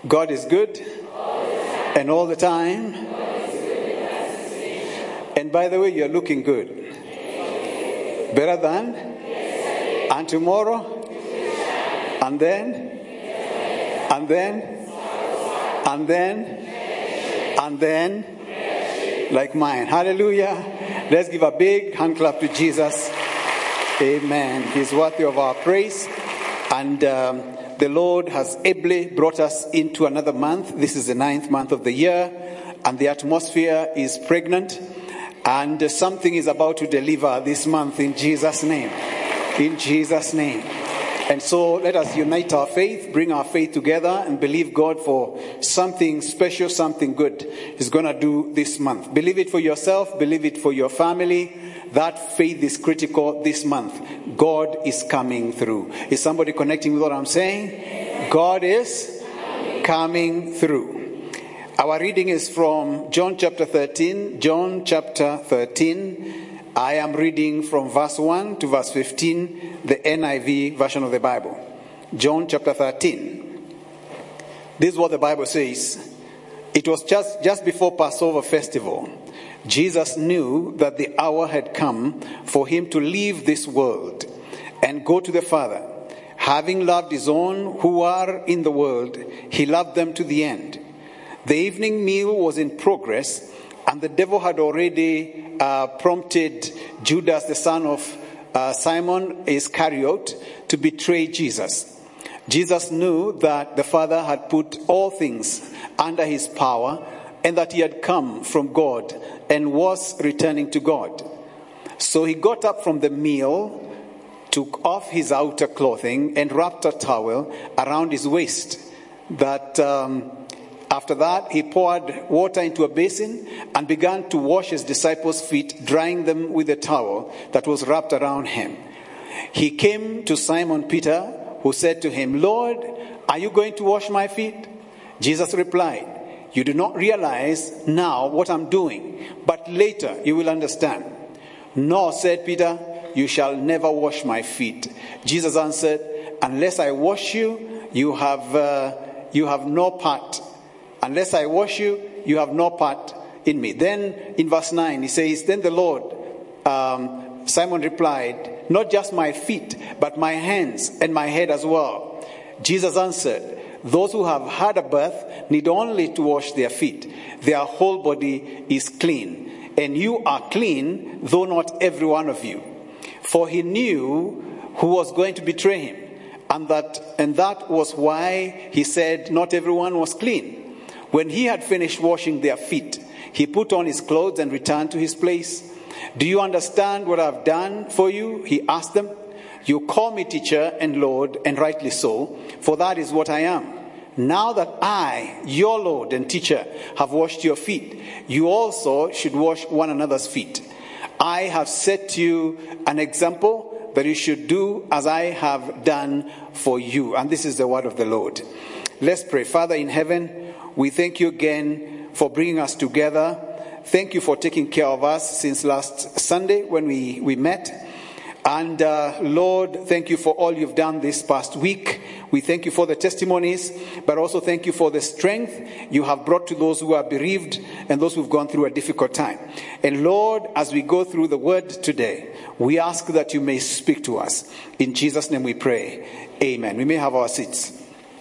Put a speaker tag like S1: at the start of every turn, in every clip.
S1: God is good, and all the time. And by the way, you're looking good. Better than? And tomorrow? And then? And then? And then? And then? Like mine. Hallelujah. Let's give a big hand clap to Jesus. Amen. He's worthy of our praise. And the Lord has ably brought us into another month. This is the 9th month of the year. And the atmosphere is pregnant. And something is about to deliver this month in Jesus' name. In Jesus' name. And so let us unite our faith, bring our faith together, and believe God for something special, something good He's going to do this month. Believe it for yourself, believe it for your family. That faith is critical this month. God is coming through. Is somebody connecting with what I'm saying? God is coming through. Our reading is from John chapter 13. John chapter 13. I am reading from verse 1 to verse 15, the NIV version of the Bible. John chapter 13. This is what the Bible says. It was just before Passover festival. Jesus knew that the hour had come for him to leave this world and go to the Father. Having loved his own who are in the world, he loved them to the end. The evening meal was in progress, and the devil had already prompted Judas, the son of Simon Iscariot, to betray Jesus. Jesus knew that the Father had put all things under his power and that he had come from God and was returning to God. So he got up from the meal, took off his outer clothing, and wrapped a towel around his waist. After that, he poured water into a basin and began to wash his disciples' feet, drying them with a towel that was wrapped around him. He came to Simon Peter, who said to him, "Lord, are you going to wash my feet?" Jesus replied, "You do not realize now what I'm doing, but later you will understand." "No," said Peter, "you shall never wash my feet." Jesus answered, "Unless I wash you, you have no part. Unless I wash you, you have no part in me." Then in verse 9, he says, "Then the Lord, Simon replied, 'Not just my feet, but my hands and my head as well.' Jesus answered, 'Those who have had a bath need only to wash their feet. Their whole body is clean. And you are clean, though not every one of you.' For he knew who was going to betray him. And that was why he said not everyone was clean. When he had finished washing their feet, he put on his clothes and returned to his place. 'Do you understand what I've done for you?' he asked them. 'You call me teacher and Lord, and rightly so, for that is what I am. Now that I, your Lord and teacher, have washed your feet, you also should wash one another's feet. I have set you an example that you should do as I have done for you.'" And this is the word of the Lord. Let's pray. Father in heaven, we thank you again for bringing us together. Thank you for taking care of us since last Sunday when we met. And Lord, thank you for all you've done this past week. We thank you for the testimonies, but also thank you for the strength you have brought to those who are bereaved and those who've gone through a difficult time. And Lord, as we go through the word today, we ask that you may speak to us. In Jesus' name we pray. Amen. We may have our seats.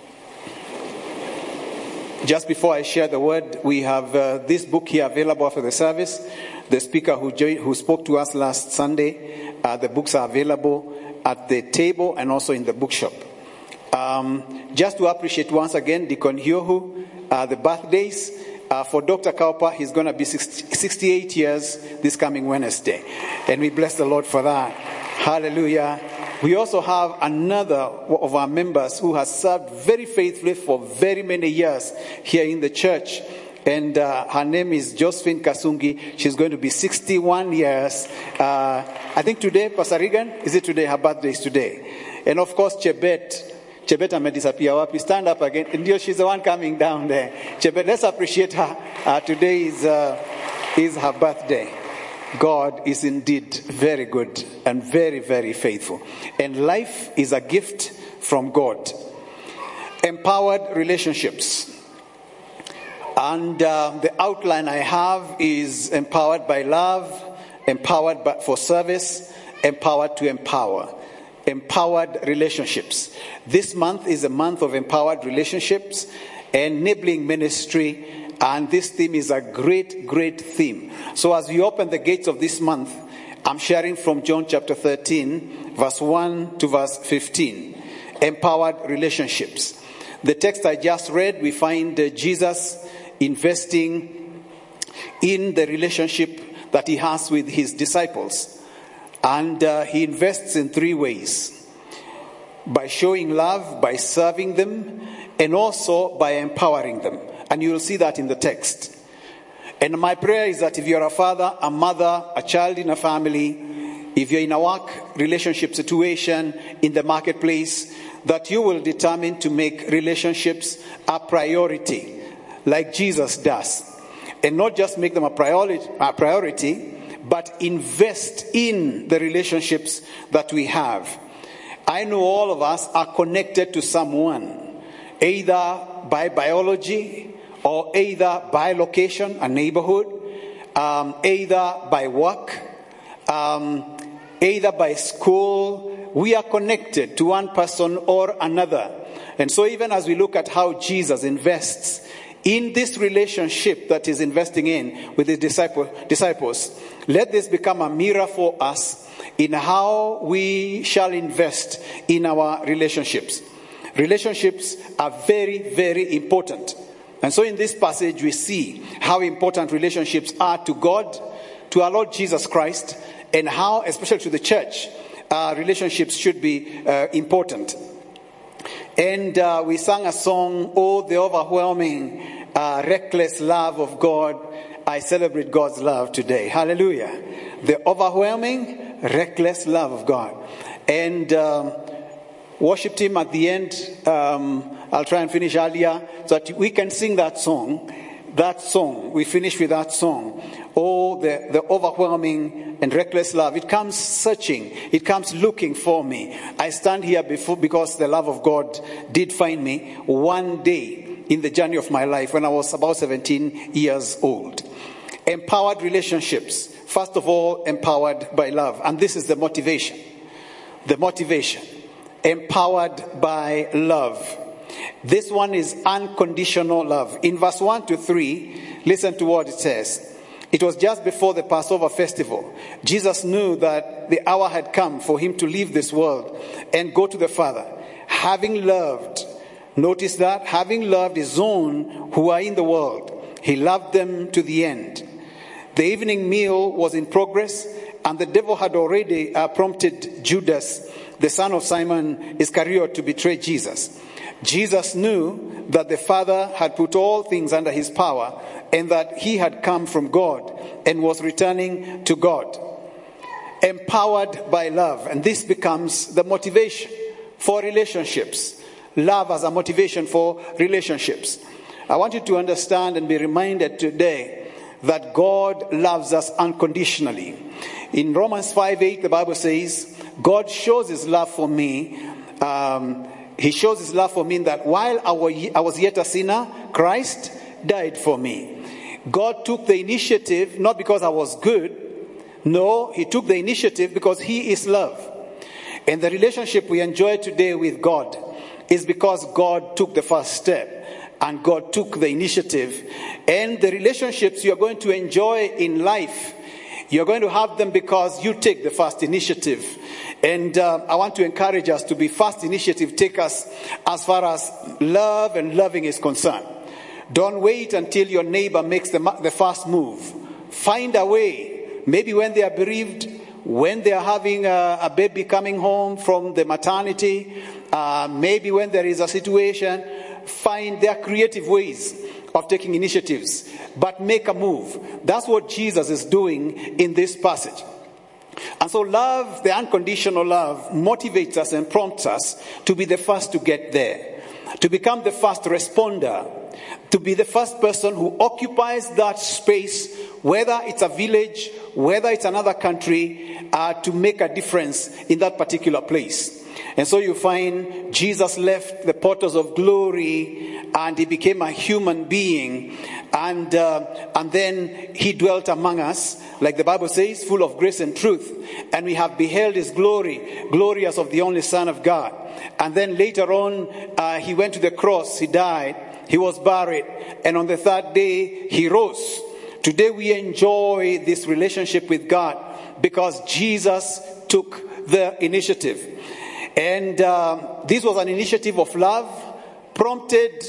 S1: Just before I share the word, we have this book here available after the service. The speaker who spoke to us last Sunday, the books are available at the table and also in the bookshop. Just to appreciate once again Deacon Hiohu, the birthdays. For Dr. Kaupa, he's going to be 68 years this coming Wednesday. And we bless the Lord for that. Hallelujah. We also have another of our members who has served very faithfully for very many years here in the church. And her name is Josephine Kasungi. She's going to be 61 years. I think today, Pastor Regan, is it today? Her birthday is today. And of course, Chebet amedisappear wapi. Stand up again. And she's the one coming down there. Chebet, let's appreciate her. Today is her birthday. God is indeed very good and very, very faithful. And life is a gift from God. Empowered relationships. And the outline I have is empowered by love, empowered for service, empowered to empower. Empowered relationships. This month is a month of empowered relationships, enabling ministry, and this theme is a great, great theme. So as we open the gates of this month, I'm sharing from John chapter 13, verse 1 to verse 15. Empowered relationships. The text I just read, we find Jesus investing in the relationship that he has with his disciples. And he invests in three ways. By showing love, by serving them, and also by empowering them. And you will see that in the text. And my prayer is that if you're a father, a mother, a child in a family, if you're in a work relationship situation, in the marketplace, that you will determine to make relationships a priority, like Jesus does. And not just make them a priority, but invest in the relationships that we have. I know all of us are connected to someone, either by biology or either by location, a neighborhood, either by work, either by school. We are connected to one person or another. And so even as we look at how Jesus invests in this relationship that he's investing in with his disciples, let this become a mirror for us in how we shall invest in our relationships. Relationships are very, very important. And so in this passage we see how important relationships are to God, to our Lord Jesus Christ, and how, especially to the church, relationships should be important. And we sang a song, "Oh, the overwhelming, reckless love of God." I celebrate God's love today. Hallelujah. The overwhelming, reckless love of God. And worship team at the end, I'll try and finish earlier so that we can sing that song. That song, we finish with that song. Oh, the overwhelming and reckless love. It comes searching. It comes looking for me. I stand here because the love of God did find me one day in the journey of my life when I was about 17 years old. Empowered relationships. First of all, empowered by love. And this is the motivation. The motivation. Empowered by love. This one is unconditional love. In verse 1 to 3, listen to what it says. It was just before the Passover festival. Jesus knew that the hour had come for him to leave this world and go to the Father. Having loved, notice that, having loved his own who are in the world, he loved them to the end. The evening meal was in progress, and the devil had already prompted Judas, the son of Simon Iscariot, to betray Jesus. Jesus knew that the Father had put all things under his power and that he had come from God and was returning to God. Empowered by love. And this becomes the motivation for relationships. Love as a motivation for relationships. I want you to understand and be reminded today that God loves us unconditionally. In Romans 5:8, the Bible says, God shows his love for me. He shows his love for me in that while I was yet a sinner, Christ died for me. God took the initiative, not because I was good. No, he took the initiative because he is love. And the relationship we enjoy today with God is because God took the first step. And God took the initiative. And the relationships you're going to enjoy in life, you're going to have them because you take the first initiative. And I want to encourage us to be first initiative takers as far as love and loving is concerned. Don't wait until your neighbor makes the first move. Find a way. Maybe when they are bereaved, when they are having a baby coming home from the maternity, maybe when there is a situation, find their creative ways of taking initiatives. But make a move. That's what Jesus is doing in this passage. And so love, the unconditional love, motivates us and prompts us to be the first to get there. To become the first responder. To be the first person who occupies that space, whether it's a village, whether it's another country, to make a difference in that particular place. And so you find Jesus left the portals of glory and he became a human being. And then he dwelt among us, like the Bible says, full of grace and truth. And we have beheld his glory, glory as of the only Son of God. And then later on, he went to the cross, he died, he was buried. And on the third day, he rose. Today we enjoy this relationship with God because Jesus took the initiative. And this was an initiative of love, prompted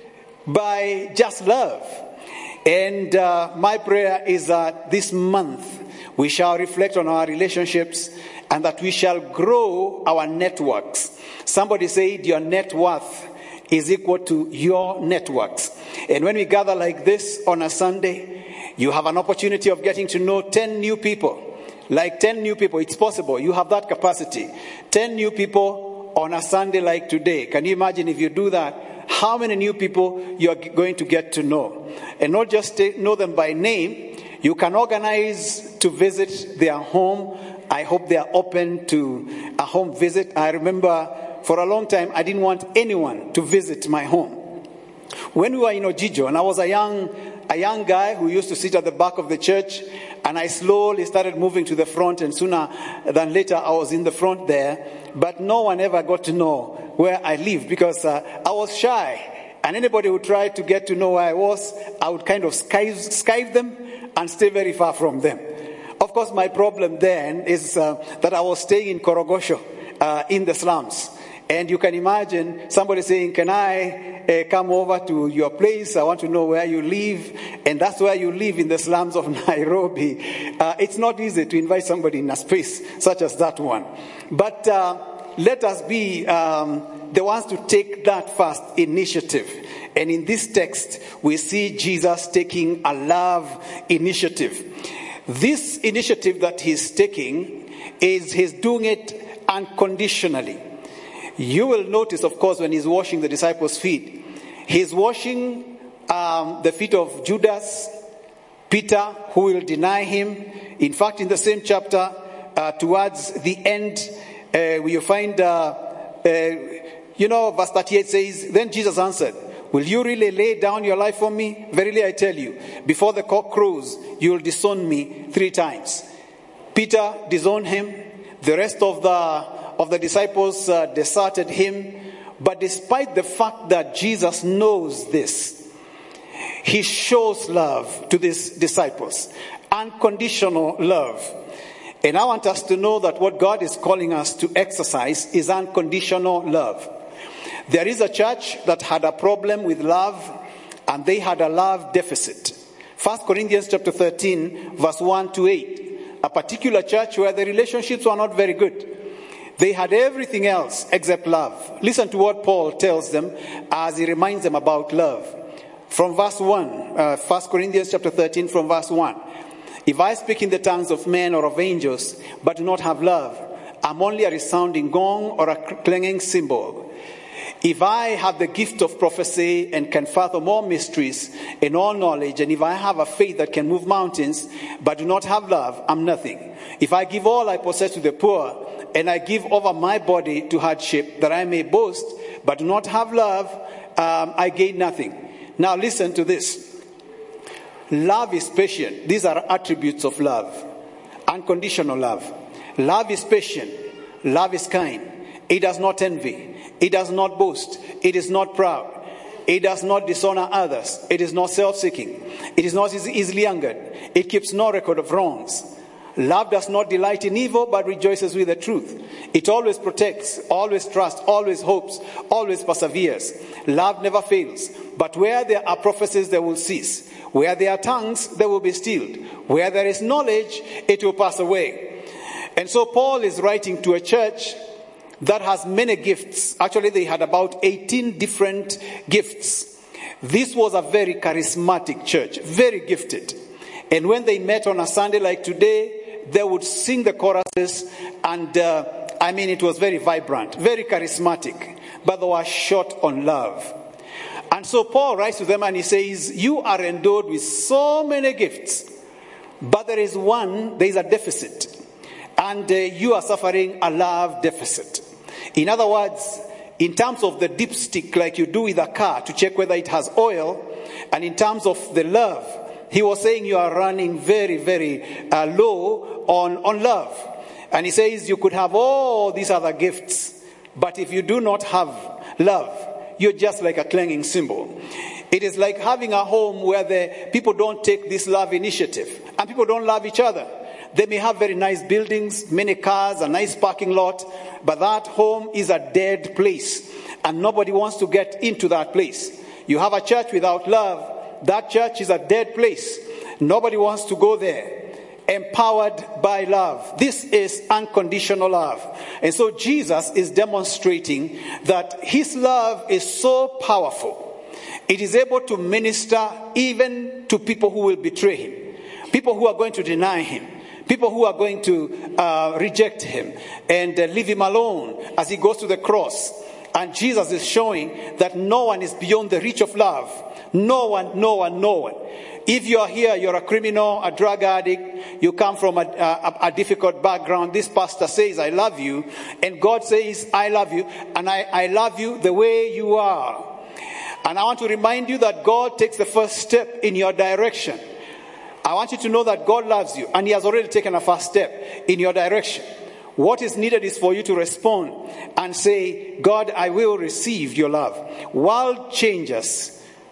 S1: by just love. And my prayer is that this month we shall reflect on our relationships and that we shall grow our networks. Somebody said your net worth is equal to your networks. And when we gather like this on a Sunday, you have an opportunity of getting to know 10 new people. Like 10 new people, it's possible. You have that capacity. 10 new people on a Sunday like today. Can you imagine if you do that? How many new people you are going to get to know? And not just know them by name. You can organize to visit their home. I hope they are open to a home visit. I remember for a long time, I didn't want anyone to visit my home. When we were in Ojijo, and I was a young guy who used to sit at the back of the church, and I slowly started moving to the front, and sooner than later I was in the front there. But no one ever got to know where I lived because I was shy. And anybody who tried to get to know where I was, I would kind of skive them and stay very far from them. Of course, my problem then is that I was staying in Korogosho, in the slums. And you can imagine somebody saying, can I come over to your place? I want to know where you live. And that's where you live, in the slums of Nairobi. It's not easy to invite somebody in a space such as that one. But let us be the ones to take that first initiative. And in this text, we see Jesus taking a love initiative. This initiative that he's taking he's doing it unconditionally. You will notice, of course, when he's washing the disciples' feet, he's washing the feet of Judas, Peter, who will deny him. In fact, in the same chapter, towards the end, you find, verse 38 says, then Jesus answered, will you really lay down your life for me? Verily I tell you, before the cock crows, you will disown me 3 times. Peter disowned him. The rest of the disciples deserted him. But despite the fact that Jesus knows this, he shows love to these disciples. Unconditional love. And I want us to know that what God is calling us to exercise is unconditional love. There is a church that had a problem with love, and they had a love deficit. 1 Corinthians chapter 13, verse 1 to 8. A particular church where the relationships were not very good. They had everything else except love. Listen to what Paul tells them as he reminds them about love. From verse 1, 1 Corinthians chapter 13, from verse 1. If I speak in the tongues of men or of angels, but do not have love, I'm only a resounding gong or a clanging cymbal. If I have the gift of prophecy and can fathom all mysteries and all knowledge, and if I have a faith that can move mountains, but do not have love, I'm nothing. If I give all I possess to the poor, and I give over my body to hardship, that I may boast, but do not have love, I gain nothing. Now listen to this. Love is patient. These are attributes of love. Unconditional love. Love is patient. Love is kind. It does not envy. It does not boast. It is not proud. It does not dishonor others. It is not self-seeking. It is not easily angered. It keeps no record of wrongs. Love does not delight in evil, but rejoices with the truth. It always protects, always trusts, always hopes, always perseveres. Love never fails. But where there are prophecies, they will cease. Where there are tongues, they will be stilled. Where there is knowledge, it will pass away. And so Paul is writing to a church that has many gifts. Actually, they had about 18 different gifts. This was a very charismatic church, very gifted. And when they met on a Sunday like today, they would sing the choruses, and it was very vibrant, very charismatic, but they were short on love. And so Paul writes to them and he says, you are endowed with so many gifts, but there is a deficit, and you are suffering a love deficit. In other words, in terms of the dipstick, like you do with a car to check whether it has oil, and in terms of the love, he was saying you are running very, very low on love. And he says you could have all these other gifts, but if you do not have love, you're just like a clanging cymbal. It is like having a home where the people don't take this love initiative, and people don't love each other. They may have very nice buildings, many cars, a nice parking lot, but that home is a dead place, and nobody wants to get into that place. You have a church without love, that church is a dead place. Nobody wants to go there. Empowered by love. This is unconditional love. And so Jesus is demonstrating that his love is so powerful. It is able to minister even to people who will betray him, people who are going to deny him, people who are going to reject him and leave him alone as he goes to the cross. And Jesus is showing that no one is beyond the reach of love. No one, no one, no one. If you are here, you're a criminal, a drug addict, you come from a difficult background, this pastor says, I love you, and God says, I love you, and I love you the way you are. And I want to remind you that God takes the first step in your direction. I want you to know that God loves you, and he has already taken a first step in your direction. What is needed is for you to respond and say, God, I will receive your love. World changers.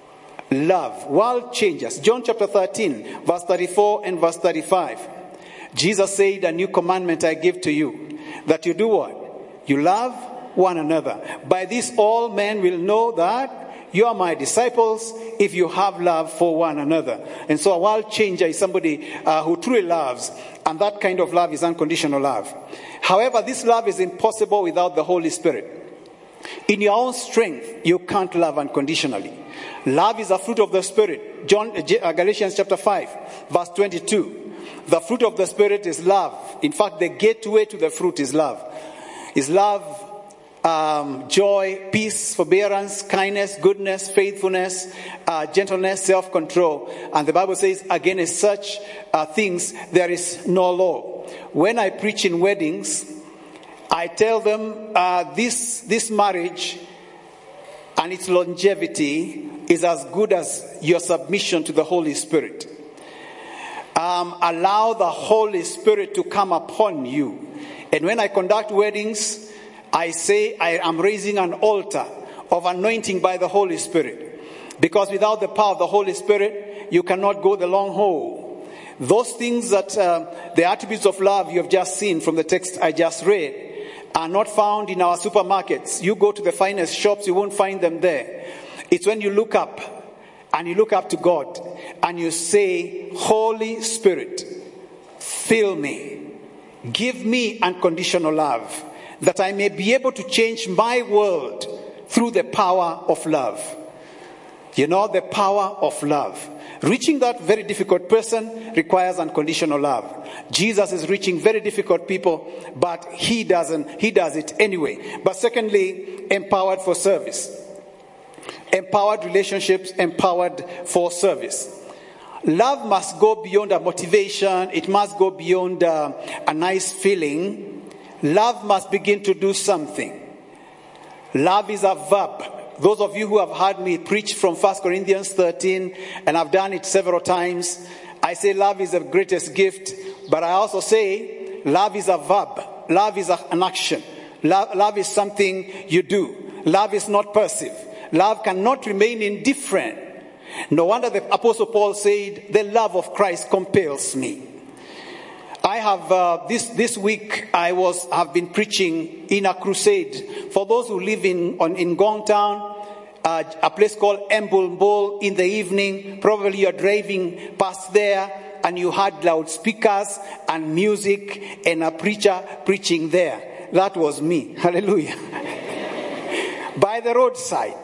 S1: Love, world changers. John chapter 13, verse 34 and verse 35. Jesus said, a new commandment I give to you, that you do what? You love one another. By this all men will know that you are my disciples if you have love for one another. And so a world changer is somebody who truly loves, and that kind of love is unconditional love. However, this love is impossible without the Holy Spirit. In your own strength, you can't love unconditionally. Love is a fruit of the Spirit. Galatians chapter 5, verse 22. The fruit of the Spirit is love. In fact, the gateway to the fruit is love. Is love, joy, peace, forbearance, kindness, goodness, faithfulness, gentleness, self-control. And the Bible says, against such things there is no law. When I preach in weddings, I tell them this marriage and its longevity is as good as your submission to the Holy Spirit. Allow the Holy Spirit to come upon you. And when I conduct weddings, I say I am raising an altar of anointing by the Holy Spirit. Because without the power of the Holy Spirit, you cannot go the long haul. Those things that the attributes of love you have just seen from the text I just read are not found in our supermarkets. You go to the finest shops, you won't find them there. It's when you look up, and you look up to God, and you say, Holy Spirit, fill me. Give me unconditional love, that I may be able to change my world through the power of love. You know, the power of love. Reaching that very difficult person requires unconditional love. Jesus is reaching very difficult people, but he does it anyway. But secondly, empowered for service. Empowered relationships, empowered for service. Love must go beyond a motivation. It must go beyond a nice feeling. Love must begin to do something. Love is a verb. Those of you who have heard me preach from 1 Corinthians 13, and I've done it several times, I say love is the greatest gift, but I also say love is a verb. Love is an action. Love is something you do. Love is not passive. Love cannot remain indifferent. No wonder the Apostle Paul said, the love of Christ compels me. I have this week have been preaching in a crusade for those who live in Ngong Town, a place called Embulbul. In the evening, probably you're driving past there and you had loudspeakers and music and a preacher preaching there. That was me. Hallelujah. By the roadside.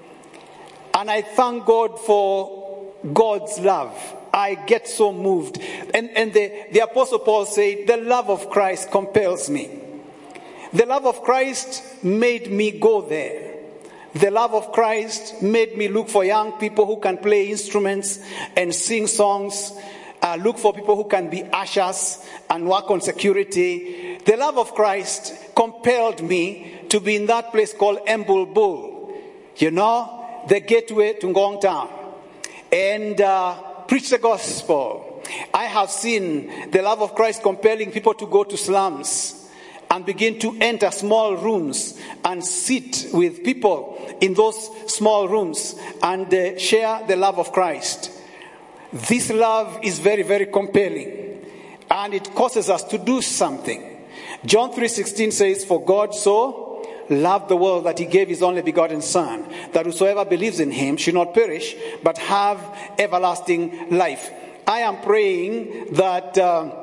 S1: And I thank God for God's love. I get so moved. And the Apostle Paul said, the love of Christ compels me. The love of Christ made me go there. The love of Christ made me look for young people who can play instruments and sing songs. Look for people who can be ushers and work on security. The love of Christ compelled me to be in that place called Embulbul, the gateway to Ngong Town, and preach the gospel. I have seen the love of Christ compelling people to go to slums and begin to enter small rooms and sit with people in those small rooms and share the love of Christ. This love is very, very compelling, and it causes us to do something. John 3:16 says, "For God so loved the world that he gave his only begotten Son, that whosoever believes in him should not perish, but have everlasting life." I am praying that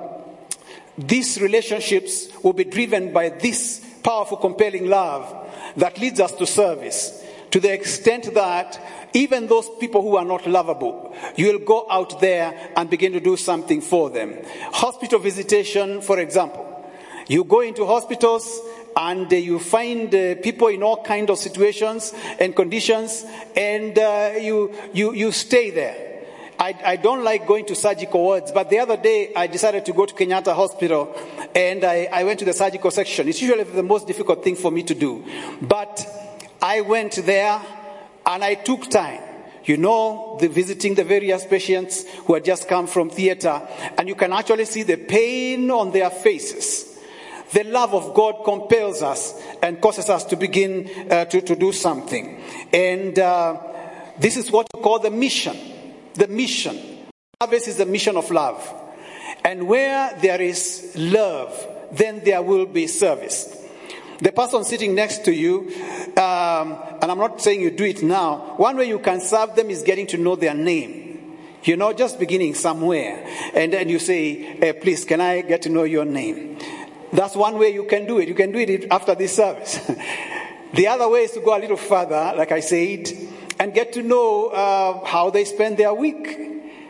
S1: these relationships will be driven by this powerful, compelling love that leads us to service, to the extent that even those people who are not lovable, you will go out there and begin to do something for them. Hospital visitation, for example. You go into hospitals and you find people in all kinds of situations and conditions, and you stay there. I don't like going to surgical wards, but the other day I decided to go to Kenyatta Hospital, and I went to the surgical section. It's usually the most difficult thing for me to do, but I went there and I took time. Visiting the various patients who had just come from theater, and you can actually see the pain on their faces. The love of God compels us and causes us to begin to do something. And this is what we call the mission. The mission. Service is the mission of love. And where there is love, then there will be service. The person sitting next to you, and I'm not saying you do it now, one way you can serve them is getting to know their name. Just beginning somewhere. And then you say, please, can I get to know your name? That's one way you can do it. You can do it after this service. The other way is to go a little further, like I said, and get to know how they spend their week.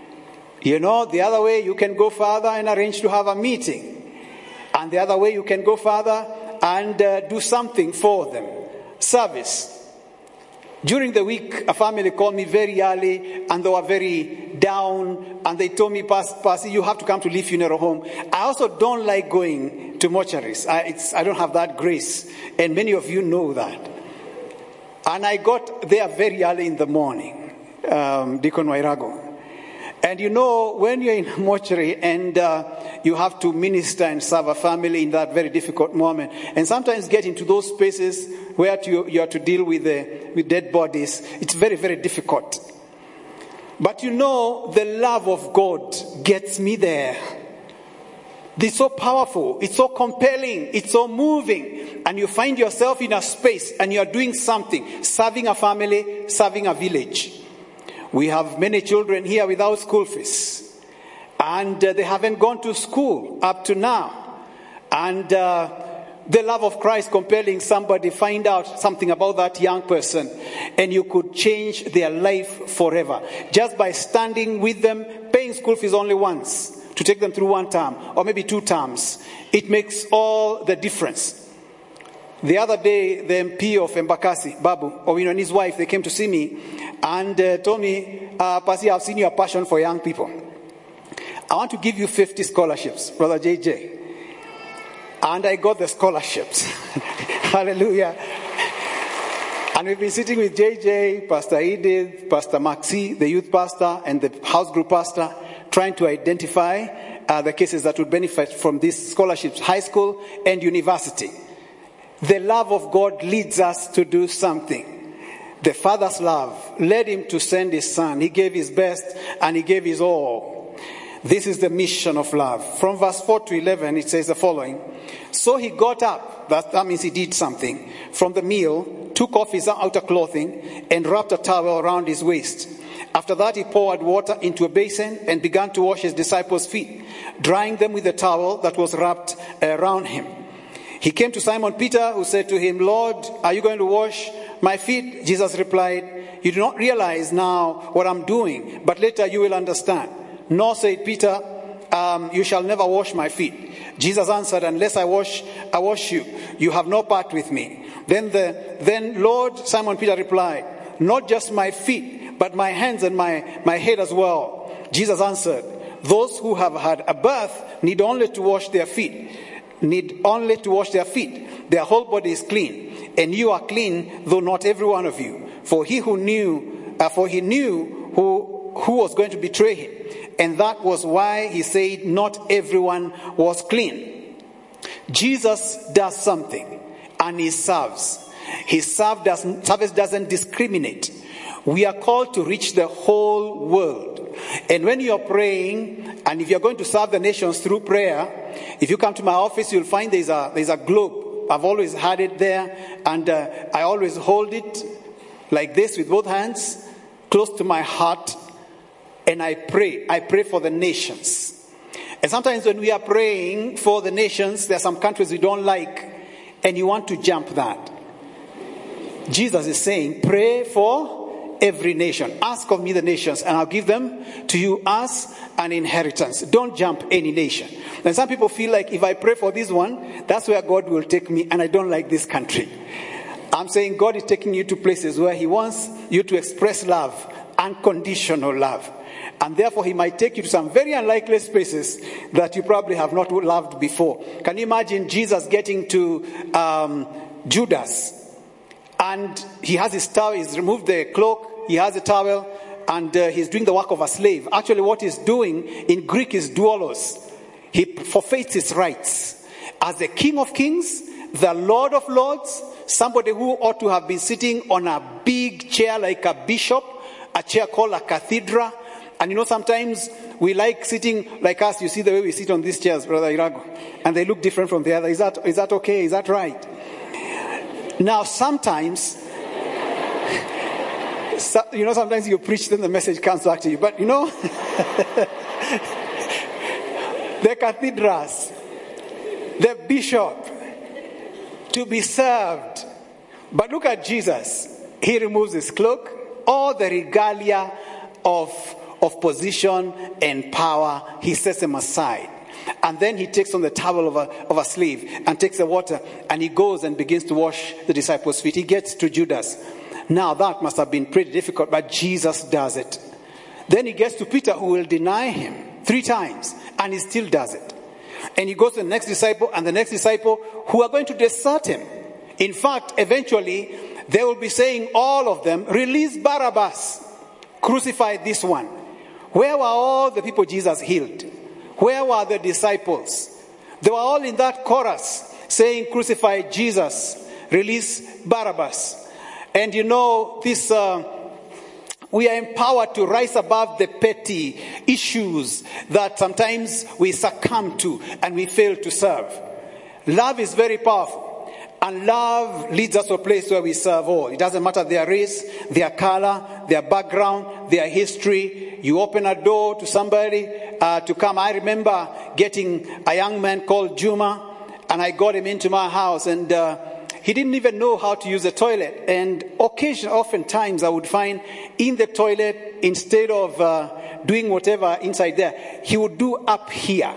S1: The other way you can go further and arrange to have a meeting. And the other way you can go further and do something for them. Service. During the week, a family called me very early, and they were very down, and they told me, Pastor, you have to come to Leaf Funeral Home. I also don't like going to mortuaries. I don't have that grace, and many of you know that. And I got there very early in the morning, Deacon Wairago. And when you're in a mortuary and you have to minister and serve a family in that very difficult moment, and sometimes get into those spaces where you have to deal with dead bodies, it's very, very difficult. But the love of God gets me there. It's so powerful, it's so compelling, it's so moving, and you find yourself in a space and you're doing something, serving a family, serving a village. We have many children here without school fees, and they haven't gone to school up to now. And the love of Christ compelling somebody, find out something about that young person, and you could change their life forever. Just by standing with them, paying school fees only once, to take them through one term, or maybe 2 terms. It makes all the difference. The other day, the MP of Embakasi, Babu, and his wife, they came to see me and told me, Pasi, I've seen your passion for young people. I want to give you 50 scholarships, Brother JJ. And I got the scholarships. Hallelujah. And we've been sitting with JJ, Pastor Edith, Pastor Maxi, the youth pastor, and the house group pastor, trying to identify the cases that would benefit from these scholarships, high school and university. The love of God leads us to do something. The Father's love led him to send his Son. He gave his best and he gave his all. This is the mission of love. From verse 4 to 11, it says the following. So he got up, that means he did something, from the meal, took off his outer clothing, and wrapped a towel around his waist. After that, he poured water into a basin and began to wash his disciples' feet, drying them with the towel that was wrapped around him. He came to Simon Peter, who said to him, Lord, are you going to wash my feet? Jesus replied, you do not realize now what I'm doing, but later you will understand. No, said Peter, you shall never wash my feet. Jesus answered, unless I wash you, you have no part with me. Then Lord, Simon Peter replied, not just my feet, but my hands and my head as well. Jesus answered, those who have had a bath need only to wash their feet. Their whole body is clean. and you are clean, though not every one of you. For he knew who was going to betray him. And that was why he said not everyone was clean. Jesus does something, and he serves. His service doesn't discriminate. We are called to reach the whole world. And when you're praying, and if you're going to serve the nations through prayer, if you come to my office, you'll find there's a globe. I've always had it there, and I always hold it like this with both hands, close to my heart, and I pray. I pray for the nations. And sometimes when we are praying for the nations, there are some countries we don't like, and you want to jump that. Jesus is saying, pray for every nation. Ask of me the nations, and I'll give them to you as an inheritance. Don't jump any nation. And some people feel like if I pray for this one, that's where God will take me, and I don't like this country. I'm saying God is taking you to places where he wants you to express love, unconditional love. And therefore he might take you to some very unlikely spaces that you probably have not loved before. Can you imagine Jesus getting to Judas? And he has his towel, he's removed the cloak, he has a towel, and he's doing the work of a slave. Actually what he's doing in Greek is doulos. He forfeits his rights. As the King of Kings, the Lord of Lords, somebody who ought to have been sitting on a big chair like a bishop, a chair called a cathedral. And you know, sometimes we like sitting like us. You see the way we sit on these chairs, Brother Irago, and they look different from the other. Is that okay? Is that right? Now, sometimes, sometimes you preach, then the message comes back to you. But the cathedrals, the bishop, to be served. But look at Jesus. He removes his cloak, all the regalia of position and power, he sets them aside. And then he takes on the towel of a slave and takes the water, and he goes and begins to wash the disciples' feet. He gets to Judas. Now that must have been pretty difficult, but Jesus does it. Then he gets to Peter, who will deny him 3 times, and he still does it. And he goes to the next disciple and the next disciple, who are going to desert him. In fact, eventually, they will be saying, all of them, release Barabbas, crucify this one. Where were all the people Jesus healed? Where were the disciples? They were all in that chorus saying, crucify Jesus, release Barabbas. And this, we are empowered to rise above the petty issues that sometimes we succumb to and we fail to serve. Love is very powerful. And love leads us to a place where we serve all. It doesn't matter their race, their color, their background, their history. You open a door to somebody to come. I remember getting a young man called Juma, and I got him into my house, and he didn't even know how to use a toilet. And oftentimes I would find in the toilet, instead of doing whatever inside there, he would do up here.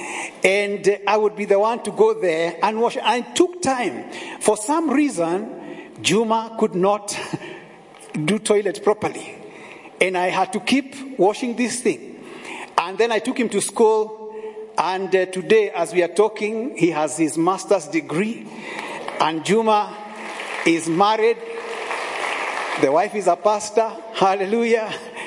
S1: And I would be the one to go there and wash. And it took time. For some reason, Juma could not do toilet properly. And I had to keep washing this thing. And then I took him to school. And today, as we are talking, he has his master's degree. And Juma is married. The wife is a pastor. Hallelujah.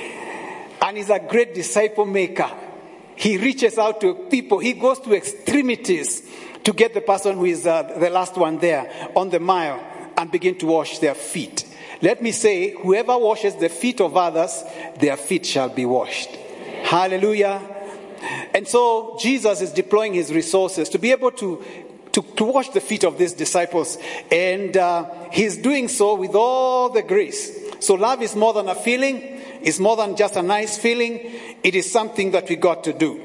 S1: And he's a great disciple maker. He reaches out to people. He goes to extremities to get the person who is the last one there on the mile and begin to wash their feet. Let me say, whoever washes the feet of others, their feet shall be washed. Hallelujah. And so Jesus is deploying his resources to be able to wash the feet of these disciples. And he's doing so with all the grace. So love is more than a feeling. It's more than just a nice feeling. It is something that we got to do.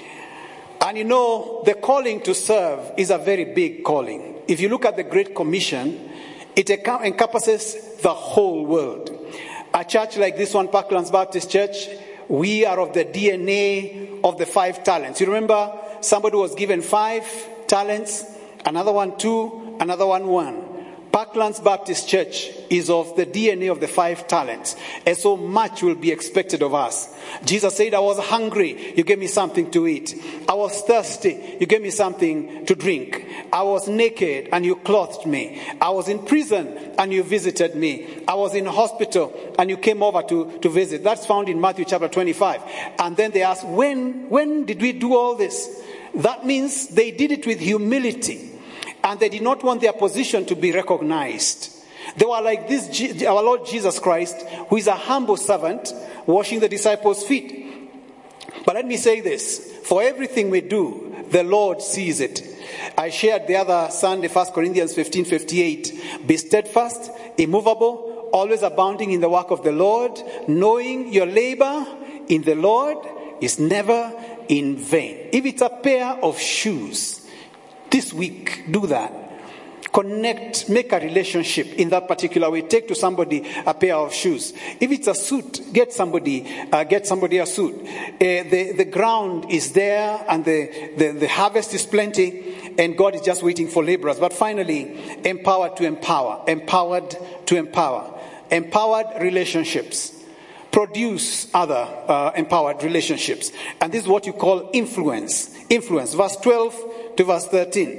S1: And the calling to serve is a very big calling. If you look at the Great Commission, it encompasses the whole world. A church like this one, Parklands Baptist Church, we are of the DNA of the 5 talents. You remember somebody was given 5 talents, another one 2, another one 1. Parklands Baptist Church is of the DNA of the 5 talents. And so much will be expected of us. Jesus said, I was hungry, you gave me something to eat. I was thirsty, you gave me something to drink. I was naked and you clothed me. I was in prison and you visited me. I was in hospital and you came over to visit. That's found in Matthew chapter 25. And then they asked, when did we do all this? That means they did it with humility. And they did not want their position to be recognized. They were like this, our Lord Jesus Christ, who is a humble servant, washing the disciples' feet. But let me say this, for everything we do, the Lord sees it. I shared the other Sunday, 1 Corinthians 15:58. Be steadfast, immovable, always abounding in the work of the Lord, knowing your labor in the Lord is never in vain. If it's a pair of shoes, this week, do that. Connect, make a relationship in that particular way. Take to somebody a pair of shoes. If it's a suit, get somebody a suit. The ground is there and the harvest is plenty and God is just waiting for laborers. But finally, empowered to empower. Empowered to empower. Empowered relationships produce other empowered relationships. And this is what you call influence. Influence. Verse 12 to verse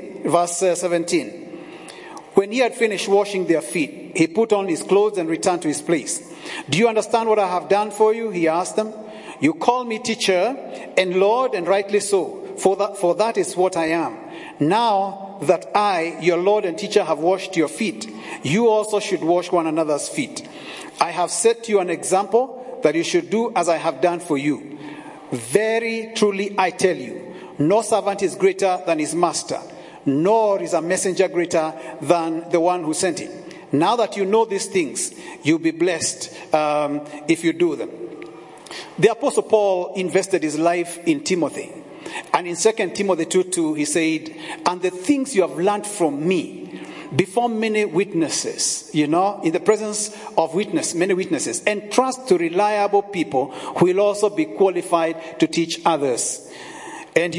S1: 17. When he had finished washing their feet, he put on his clothes and returned to his place. Do you understand what I have done for you? He asked them. You call me teacher and Lord, and rightly so, for that is what I am. Now that I, your Lord and teacher, have washed your feet, you also should wash one another's feet. I have set you an example that you should do as I have done for you. Very truly I tell you, no servant is greater than his master, nor is a messenger greater than the one who sent him. Now that you know these things, you'll be blessed if you do them. The Apostle Paul invested his life in Timothy. And in 2 Timothy 2:2, he said, and the things you have learned from me before many witnesses, in the presence of many witnesses, and trust to reliable people who will also be qualified to teach others. And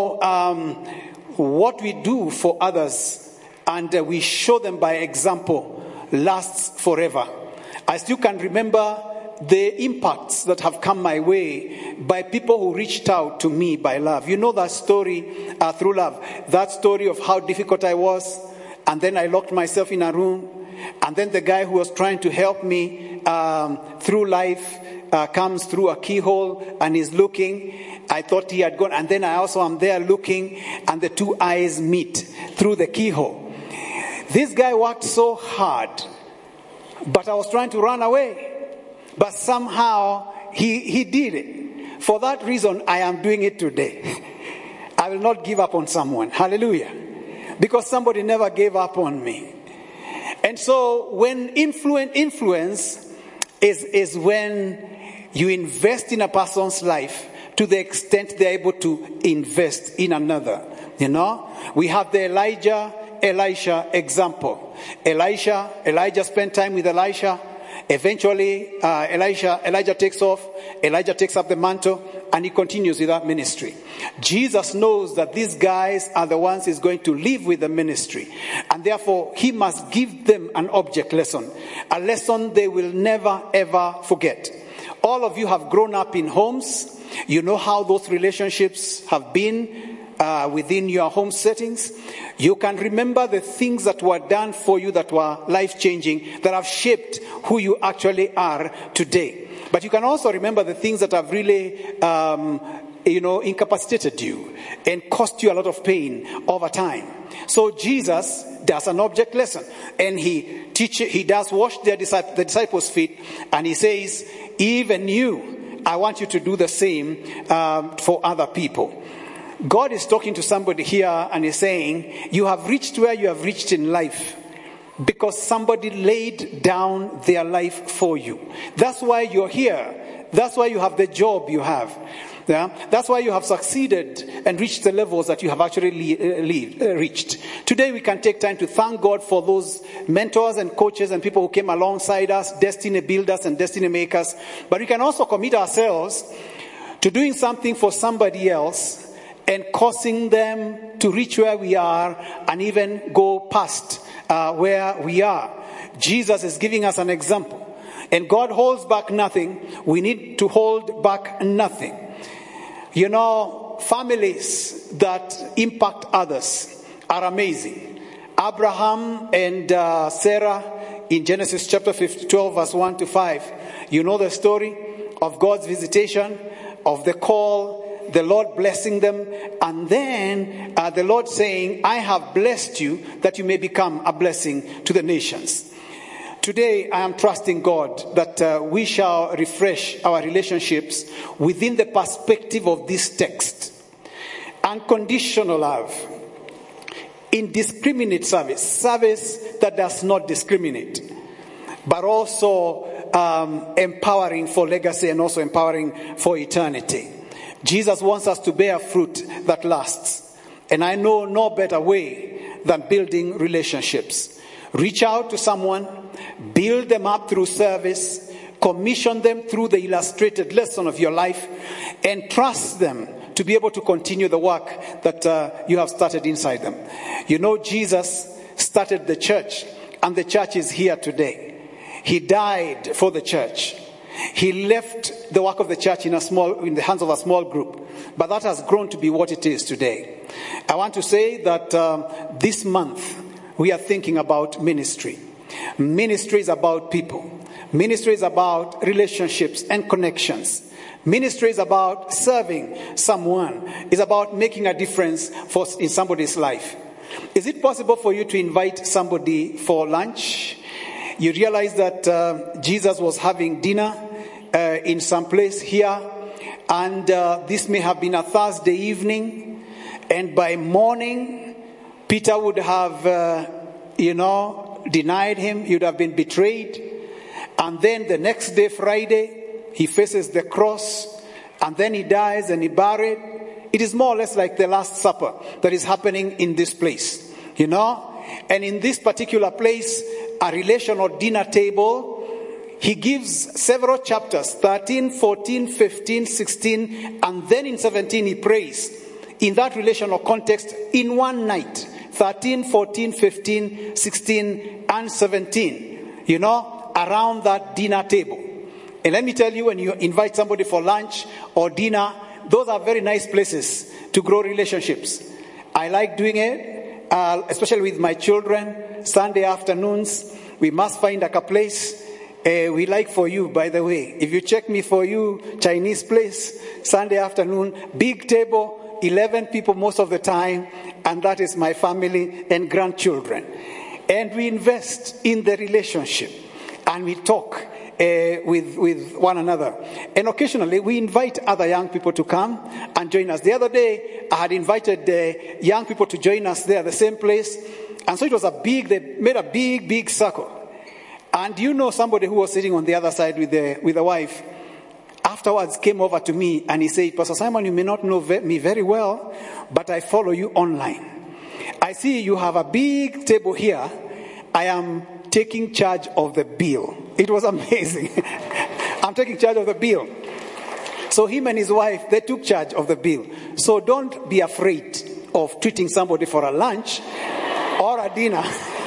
S1: what we do for others and we show them by example lasts forever. I still can remember the impacts that have come my way by people who reached out to me by love. You know that story through love. That story of how difficult I was, and then I locked myself in a room, and then the guy who was trying to help me through life comes through a keyhole and is looking. I thought he had gone, and then I also am there looking, and the two eyes meet through the keyhole. This guy worked so hard, but I was trying to run away. But somehow he did it. For that reason, I am doing it today. I will not give up on someone. Hallelujah. Because somebody never gave up on me. And so when influence is when you invest in a person's life to the extent they're able to invest in another. We have the Elisha example. Elijah spent time with Elisha. Eventually, Elijah takes off. Elijah takes up the mantle and he continues with that ministry. Jesus knows that these guys are the ones he's going to live with the ministry. And therefore, he must give them an object lesson. A lesson they will never, ever forget. All of you have grown up in homes. You know how those relationships have been within your home settings. You can remember the things that were done for you that were life-changing, that have shaped who you actually are today. But you can also remember the things that have really, incapacitated you and cost you a lot of pain over time. So Jesus does an object lesson, and he does wash the disciples' feet, and he says, even you, I want you to do the same for other people. God is talking to somebody here and he's saying, you have reached where you have reached in life because somebody laid down their life for you. That's why you're here. That's why you have the job you have. Yeah? That's why you have succeeded and reached the levels that you have actually reached. Today we can take time to thank God for those mentors and coaches and people who came alongside us, destiny builders and destiny makers. But we can also commit ourselves to doing something for somebody else and causing them to reach where we are and even go past where we are. Jesus is giving us an example. And God holds back nothing. We need to hold back nothing. You know, families that impact others are amazing. Abraham and Sarah in Genesis chapter 12, verse 1 to 5. You know the story of God's visitation, of the call, the Lord blessing them, and then the Lord saying, I have blessed you that you may become a blessing to the nations. Today, I am trusting God that we shall refresh our relationships within the perspective of this text. Unconditional love, indiscriminate service that does not discriminate, but also empowering for legacy and also empowering for eternity. Jesus wants us to bear fruit that lasts. And I know no better way than building relationships. Reach out to someone, build them up through service, commission them through the illustrated lesson of your life, and trust them to be able to continue the work that you have started inside them. You know, Jesus started the church, and the church is here today. He died for the church. He left the work of the church in the hands of a small group, but that has grown to be what it is today. I want to say that this month we are thinking about ministry. Ministry is about people. Ministry is about relationships and connections. Ministry is about serving someone. It's about making a difference in somebody's life. Is it possible for you to invite somebody for lunch? You realize that Jesus was having dinner in some place here, and this may have been a Thursday evening, and by morning Peter would have denied him. He would have been betrayed, and then the next day, Friday, he faces the cross, and then he dies and he buried. It is more or less like the Last Supper that is happening in this place, and in this particular place, a relational dinner table. He gives several chapters, 13, 14, 15, 16, and then in 17 he prays. In that relational context, in one night, 13, 14, 15, 16, and 17, around that dinner table. And let me tell you, when you invite somebody for lunch or dinner, those are very nice places to grow relationships. I like doing it, especially with my children. Sunday afternoons, we must find a place. We like For You, by the way. If you check Me For You, Chinese place, Sunday afternoon, big table, 11 people most of the time, and that is my family and grandchildren. And we invest in the relationship, and we talk with one another. And occasionally, we invite other young people to come and join us. The other day, I had invited young people to join us there, the same place. And so it was they made a big circle. And somebody who was sitting on the other side with the wife, afterwards came over to me and he said, Pastor Simon, you may not know me very well, but I follow you online. I see you have a big table here. I am taking charge of the bill. It was amazing. I'm taking charge of the bill. So him and his wife, they took charge of the bill. So don't be afraid of treating somebody for a lunch or a dinner.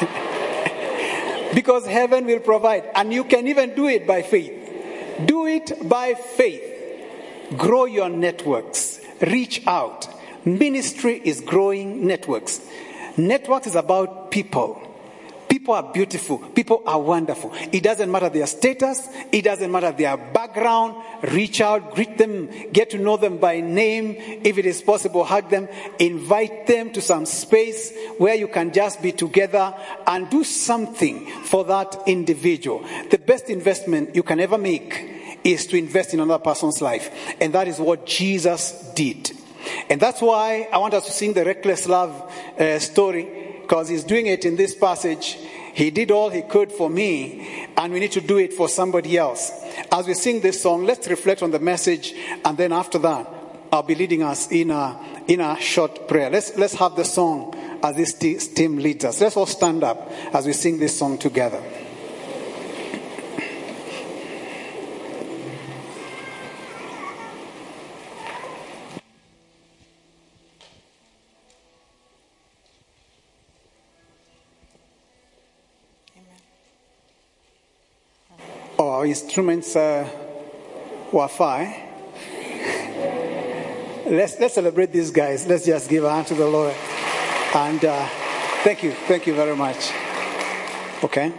S1: Because heaven will provide. And you can even do it by faith. Do it by faith. Grow your networks. Reach out. Ministry is growing networks. Networks is about people. People are beautiful. People are wonderful. It doesn't matter their status. It doesn't matter their background. Reach out, greet them, get to know them by name. If it is possible, hug them. Invite them to some space where you can just be together and do something for that individual. The best investment you can ever make is to invest in another person's life. And that is what Jesus did. And that's why I want us to sing the Reckless Love story. Because he's doing it in this passage. He did all he could for me, and we need to do it for somebody else. As we sing this song, let's reflect on the message, and then after that, I'll be leading us in a short prayer. Let's have the song as this team leads us. Let's all stand up as we sing this song together. Our instruments were fine. Let's celebrate these guys. Let's just give a hand to the Lord. And thank you very much. Okay.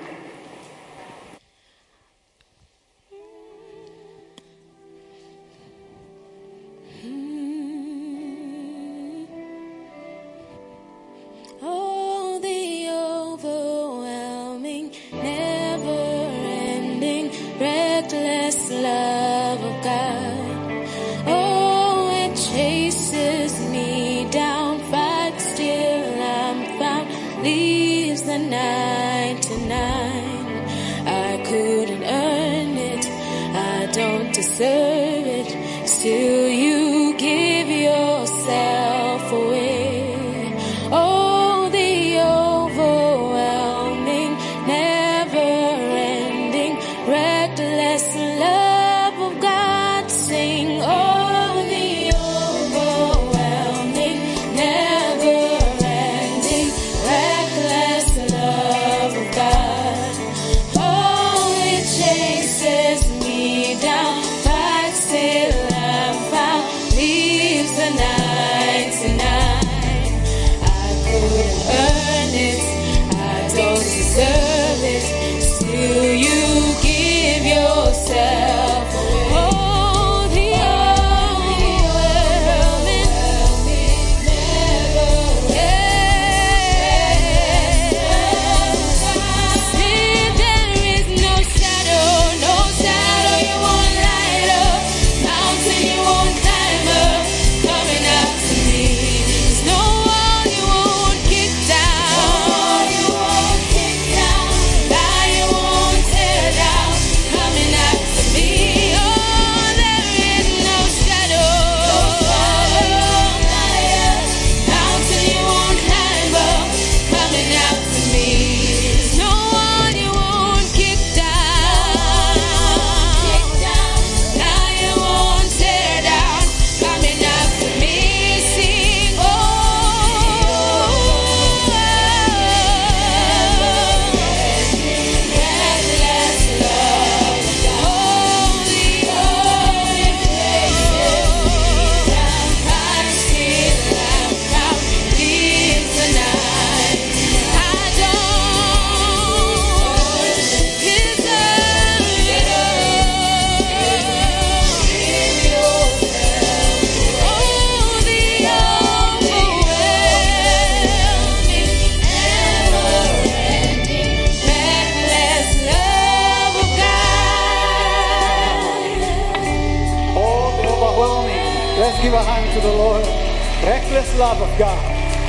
S2: Oh, the overwhelming, never-ending, reckless love of God. Oh, it chases me down, fights till I'm found, leaves the 99. I couldn't earn it, I don't deserve it, still you give yourself away. Oh, the overwhelming, never-ending, reckless love of God. Sing, oh, the overwhelming, never-ending, reckless love of God. Oh, it chases me down, fights till I'm found, leaves the 99. Couldn't earn it, I don't deserve it, still you give yourself away. Oh, the overwhelming, see, there is no shadow you won't light up, mountain you won't climb up, coming up to me. There's no wall you won't kick down, lie you won't tear down, coming up to me. Oh, there is no shadow, mountain you won't climb up, coming up to me. There's no wall you won't kick down, lie you won't tear down, coming up to me. Sing, oh, reckless love, holy, fights till I'm found, leaves the 99. I don't deserve it all. Oh, the overwhelming, never-ending, reckless love of God.
S1: Oh, the overwhelming. Let's give a hand to the Lord. Reckless love of God.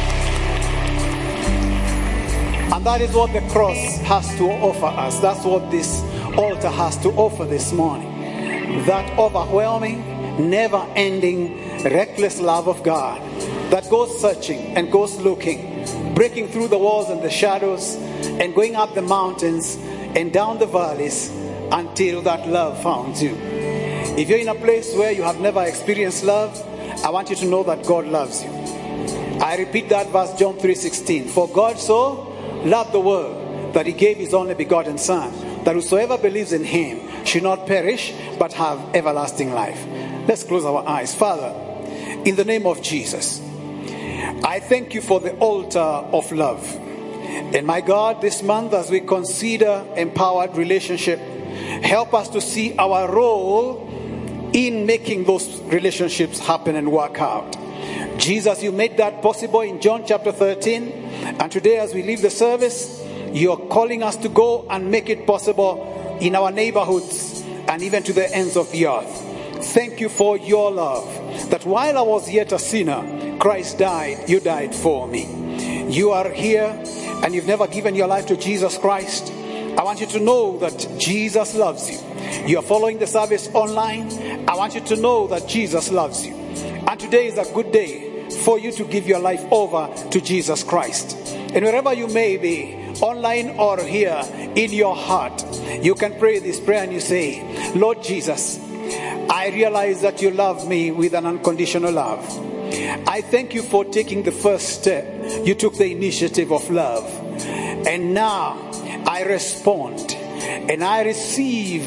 S1: And that is what the cross has to offer us. That's what this altar has to offer this morning. That overwhelming, never-ending, reckless love of God that goes searching and goes looking, breaking through the walls and the shadows and going up the mountains and down the valleys until that love found you. If you're in a place where you have never experienced love, I want you to know that God loves you. I repeat that verse, John 3:16. For God so loved the world that he gave his only begotten Son, that whosoever believes in him should not perish but have everlasting life. Let's close our eyes. Father, in the name of Jesus, I thank you for the altar of love. And my God, this month as we consider empowered relationship, help us to see our role in making those relationships happen and work out. Jesus, you made that possible in John chapter 13. And today as we leave the service, you're calling us to go and make it possible in our neighborhoods and even to the ends of the earth. Thank you for your love, that while I was yet a sinner, Christ died, you died for me. You are here and you've never given your life to Jesus Christ. I want you to know that Jesus loves you. You are following the service online. I want you to know that Jesus loves you. And today is a good day for you to give your life over to Jesus Christ. And wherever you may be, online or here in your heart, you can pray this prayer and you say, Lord Jesus, I realize that you love me with an unconditional love. I thank you for taking the first step. You took the initiative of love. And now I respond and I receive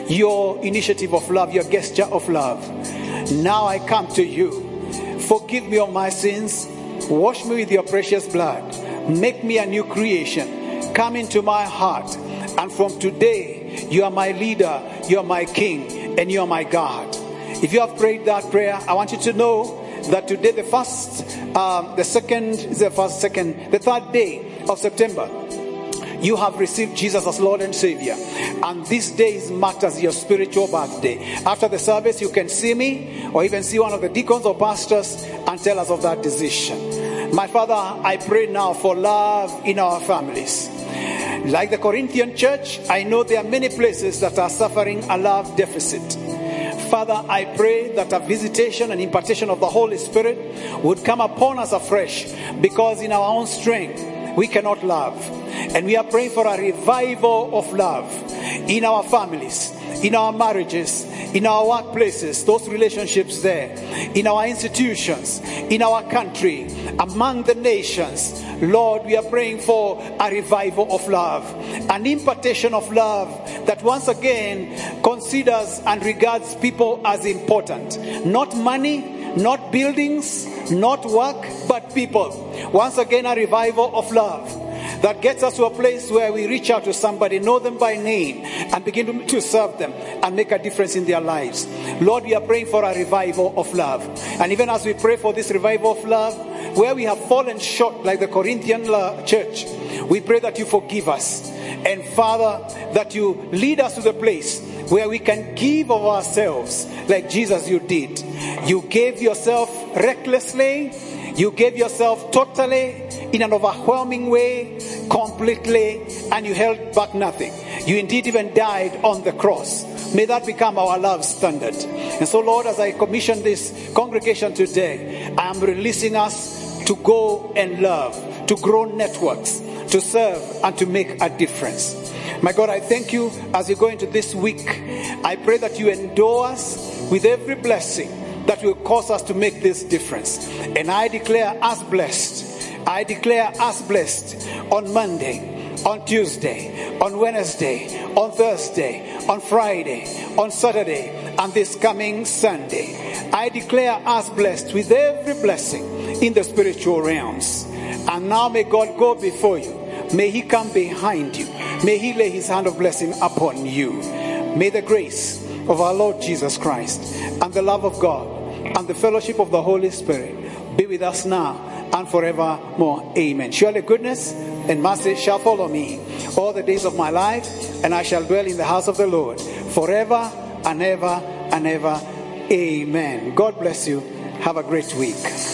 S1: your initiative of love, your gesture of love. Now I come to you. Forgive me of my sins. Wash me with your precious blood. Make me a new creation. Come into my heart. And from today, you are my leader, you are my king, and you are my God. If you have prayed that prayer, I want you to know that today, the third day of September, you have received Jesus as Lord and Savior. And this day is marked as your spiritual birthday. After the service, you can see me or even see one of the deacons or pastors and tell us of that decision. My Father, I pray now for love in our families. Like the Corinthian church, I know there are many places that are suffering a love deficit. Father, I pray that a visitation and impartation of the Holy Spirit would come upon us afresh, because in our own strength, we cannot love. And we are praying for a revival of love in our families, in our marriages, in our workplaces, those relationships there, in our institutions, in our country, among the nations. Lord, we are praying for a revival of love, an impartation of love that once again considers and regards people as important. Not money, not buildings, not work, but people. Once again, a revival of love that gets us to a place where we reach out to somebody, know them by name, and begin to serve them and make a difference in their lives. Lord, we are praying for a revival of love. And even as we pray for this revival of love, where we have fallen short like the Corinthian church, we pray that you forgive us. And Father, that you lead us to the place where we can give of ourselves like Jesus you did. You gave yourself recklessly. You gave yourself totally, in an overwhelming way, completely, and you held back nothing. You indeed even died on the cross. May that become our love standard. And so, Lord, as I commission this congregation today, I am releasing us to go and love, to grow networks, to serve, and to make a difference. My God, I thank you as you go into this week. I pray that you endow us with every blessing that will cause us to make this difference. And I declare us blessed. I declare us blessed on Monday, on Tuesday, on Wednesday, on Thursday, on Friday, on Saturday, and this coming Sunday. I declare us blessed with every blessing in the spiritual realms. And now may God go before you. May he come behind you. May he lay his hand of blessing upon you. May the grace of our Lord Jesus Christ and the love of God and the fellowship of the Holy Spirit be with us now and forevermore. Amen. Surely goodness and mercy shall follow me all the days of my life, and I shall dwell in the house of the Lord forever and ever and ever. Amen. God bless you. Have a great week.